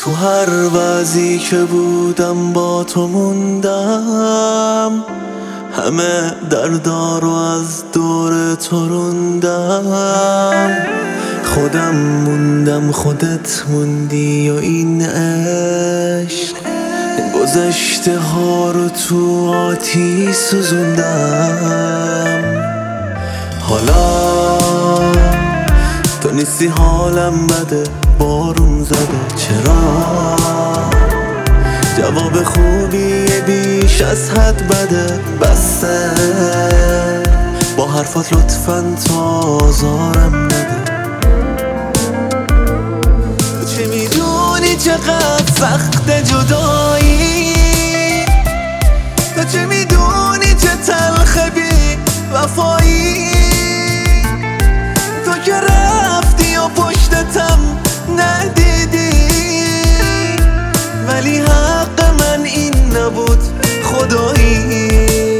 تو هر وضعی که بودم با تو موندم، همه دردارو از دور تو روندم. خودم موندم خودت موندی و این عشق گذشته ها رو تو آتیش سوزوندم. حالا تو نیستی حالم بده، بارون زده چرا؟ جواب خوبی بیش از حد بده، بسته با حرفات لطفاً تا آزارم نده. تو چه میدونی چقدر سخت جدایی؟ تو چه میدونی چه تلخ بی وفایی؟ تو که رفتی و پشتتم ندیدی، ولی حق من این نبود خدایی.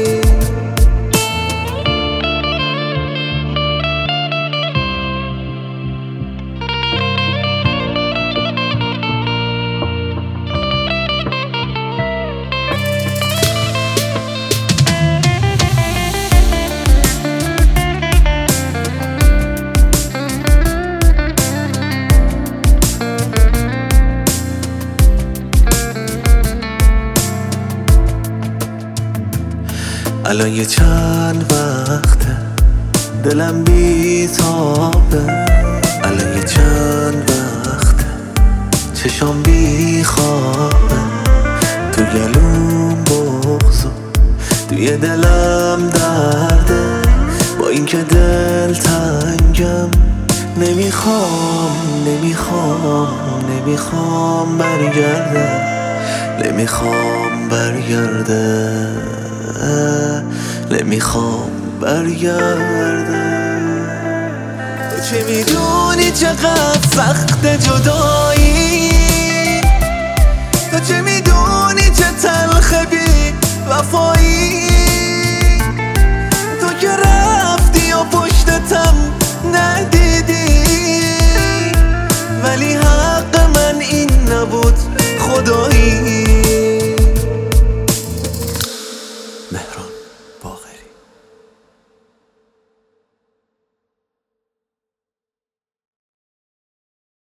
الان یه چند وقته دلم بی تابه، الان یه چند وقته چشام بی خوابه. تو گلوم بغض و توی دلم درده، با اینکه دل تنگم نمیخوام برگرده، نمیخوام برگرده. تو چه میدونی چقدر سخت جدایی؟ تو چه میدونی چه تلخ بی وفایی؟